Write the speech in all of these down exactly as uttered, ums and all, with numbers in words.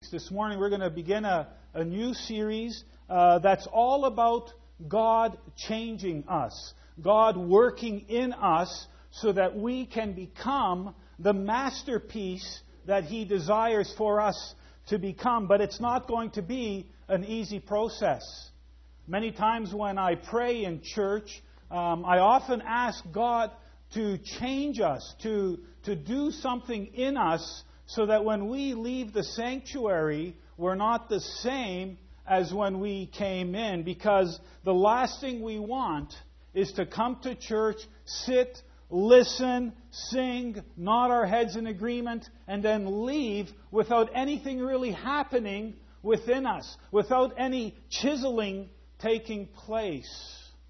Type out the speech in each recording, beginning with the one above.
This morning we're going to begin a, a new series uh, that's all about God changing us, God working in us so that we can become the masterpiece that He desires for us to become. But it's not going to be an easy process. Many times when I pray in church, um, I often ask God to change us, to, to do something in us, so that when we leave the sanctuary, we're not the same as when we came in. Because the last thing we want is to come to church, sit, listen, sing, nod our heads in agreement, and then leave without anything really happening within us, without any chiseling taking place.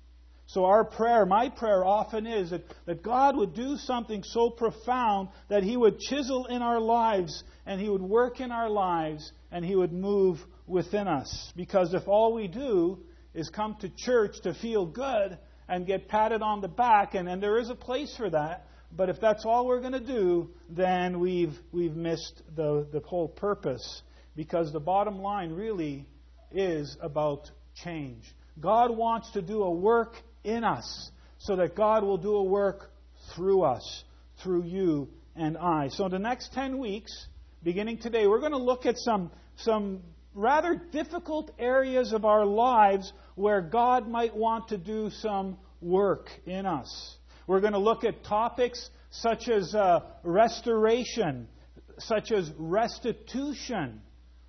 So our prayer, my prayer often is that, that God would do something so profound that He would chisel in our lives and He would work in our lives and He would move within us. Because if all we do is come to church to feel good and get patted on the back, and, and there is a place for that, but if that's all we're going to do, then we've we've missed the, the whole purpose. Because the bottom line really is about change. God wants to do a work in us, so that God will do a work through us, through you and I. So in the next ten weeks, beginning today, we're going to look at some, some rather difficult areas of our lives where God might want to do some work in us. We're going to look at topics such as uh, restoration, such as restitution,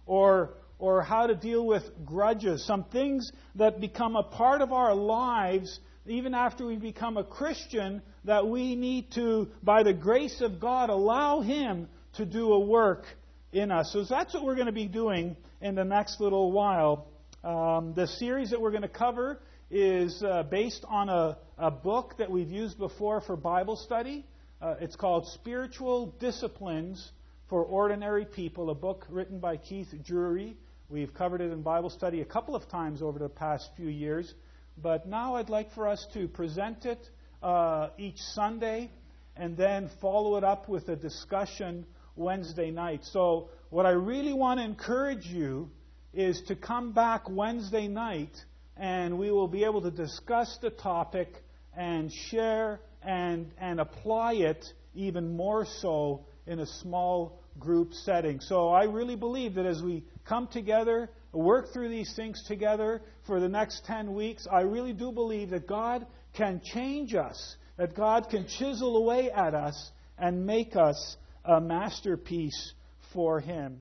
or or how to deal with grudges, some things that become a part of our lives even after we become a Christian, that we need to, by the grace of God, allow Him to do a work in us. So that's what we're going to be doing in the next little while. Um, the series that we're going to cover is uh, based on a, a book that we've used before for Bible study. Uh, it's called Spiritual Disciplines for Ordinary People, a book written by Keith Drury. We've covered it in Bible study a couple of times over the past few years. But now I'd like for us to present it uh, each Sunday and then follow it up with a discussion Wednesday night. So what I really want to encourage you is to come back Wednesday night and we will be able to discuss the topic and share and, and apply it even more so in a small group setting. So I really believe that as we come together, work through these things together for the next ten weeks, I really do believe that God can change us, that God can chisel away at us and make us a masterpiece for Him.